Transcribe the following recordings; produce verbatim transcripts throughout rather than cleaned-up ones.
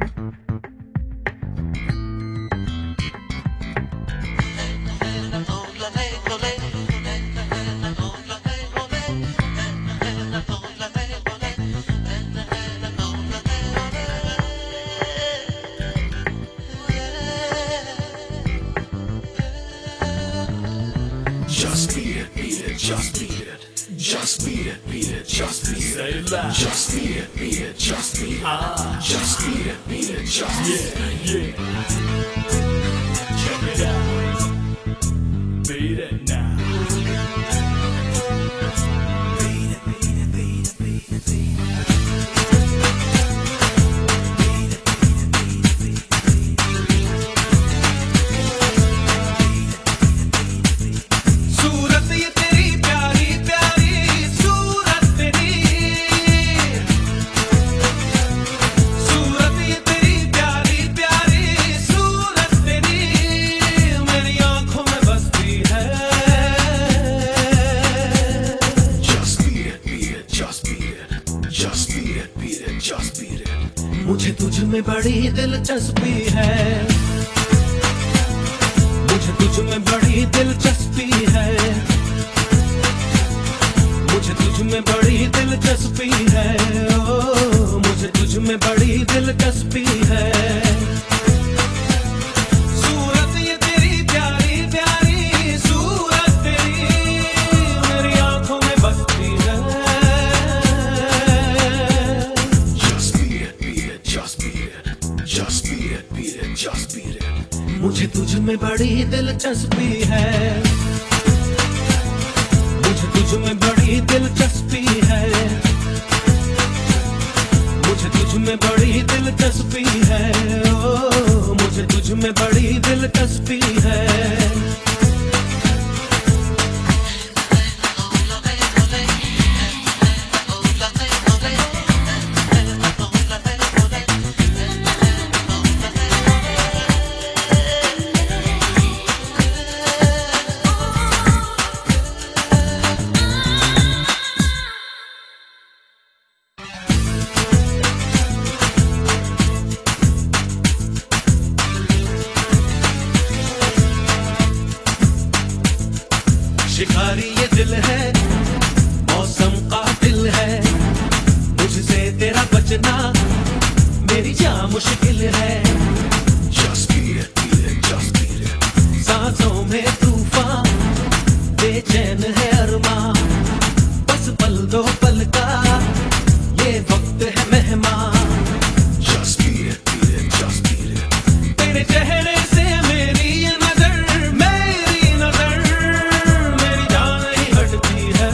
Just beat it, beat it, just beat it. Just beat it, beat it, just beat it. Say it loud. Just beat it, beat it, just beat it. Ah. Just beat it, beat it, just beat it. Yeah, yeah. Check it out. Beat it now. Beat it, beat it, beat it, beat it, beat it. मुझे तुझ में बड़ी दिलचस्पी है, मुझे तुझ में बड़ी दिलचस्पी है, मुझे तुझ में बड़ी दिलचस्पी है, ओ मुझे तुझ में बड़ी दिलचस्पी है। सूरत ये तेरी प्यारी प्यारी सूरत तेरी मेरी आंखों में बसती है। Just beat it, beat it, just beat it. मुझे तुझ में बड़ी दिलचस्पी है, मुझे तुझ में बड़ी दिलचस्पी है, मुझे तुझ में बड़ी दिलचस्पी है, ओ मुझे तुझ में बड़ी दिलचस्पी है। शिकारी ये दिल है, मौसम का दिल है, मुझसे तेरा बचना मेरी जान मुश्किल है। Just beat it, beat it, just beat it. सांसों में तूफान बेचैन है अरमां, बस पल दो पल का ये वक्त है मेहमान। Just beat it, beat it, just beat it. तेरे चेहरे से मेरी ये नजर, मेरी नजर मेरी जान ही हटती है।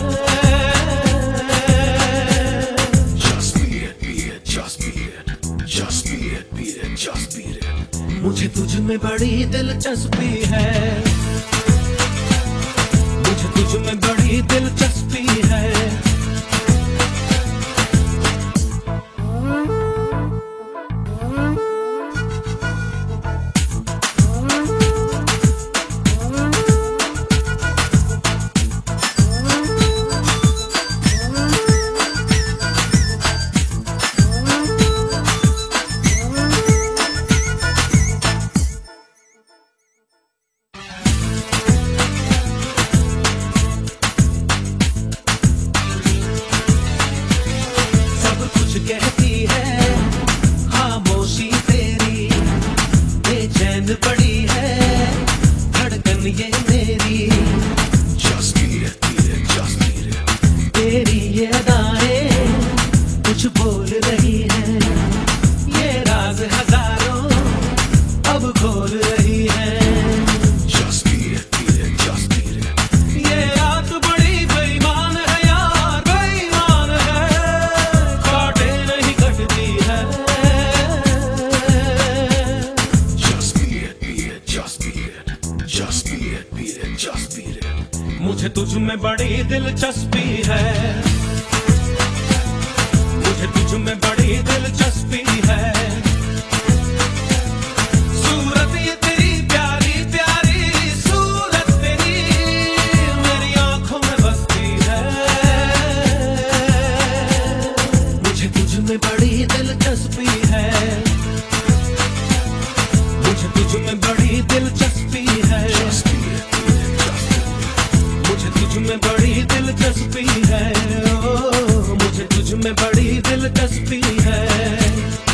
Just beat it, beat it, just beat it. Just beat it, beat it, just beat it. मुझे तुझ में बड़ी दिलचस्पी है, मुझे तुझ में बड़ी दिलचस्पी है। कहती है खामोशी तेरी, बेचैन पड़ी है धड़कन ये मेरी। Just beat it, beat it, just beat it. तेरी ये अदाएं कुछ बोल रही है, ये राज हजारों अब खोल रही है। Just beat it, beat it, just beat it. ये रात बड़ी बेईमान है यार, बेईमान है, काटे नहीं कटती है। Just beat it, beat it, just beat it. Just beat it, beat it, just beat it. मुझे तुझ में बड़ी दिलचस्पी है, मुझे तुझ में बड़ी दिलचस्पी है। सूरत ये तेरी प्यारी प्यारी सूरत तेरी मेरी आंखों में बसती है। मुझे तुझ में बड़ी दिलचस्पी है, दिलचस्पी है, ओ मुझे तुझ में बड़ी दिलचस्पी है।